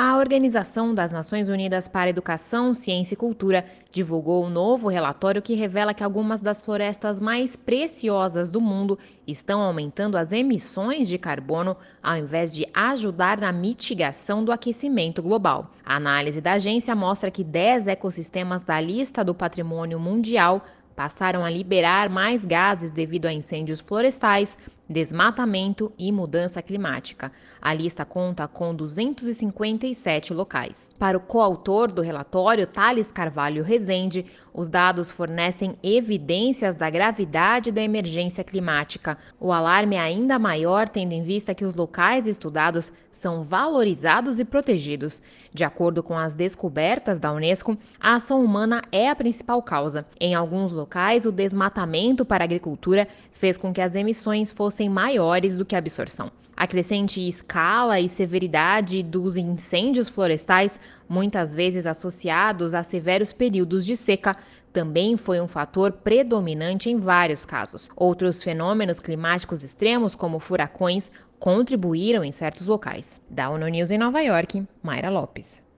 A Organização das Nações Unidas para Educação, Ciência e Cultura divulgou um novo relatório que revela que algumas das florestas mais preciosas do mundo estão aumentando as emissões de carbono ao invés de ajudar na mitigação do aquecimento global. A análise da agência mostra que 10 ecossistemas da lista do Patrimônio Mundial passaram a liberar mais gases devido a incêndios florestais, desmatamento e mudança climática. A lista conta com 257 locais. Para o coautor do relatório, Thales Carvalho Rezende, os dados fornecem evidências da gravidade da emergência climática. O alarme é ainda maior tendo em vista que os locais estudados são valorizados e protegidos. De acordo com as descobertas da Unesco, a ação humana é a principal causa. Em alguns locais, o desmatamento para a agricultura fez com que as emissões fossem maiores do que a absorção. A crescente escala e severidade dos incêndios florestais, muitas vezes associados a severos períodos de seca, também foi um fator predominante em vários casos. Outros fenômenos climáticos extremos, como furacões, contribuíram em certos locais. Da ONU News em Nova York, Mayra Lopes.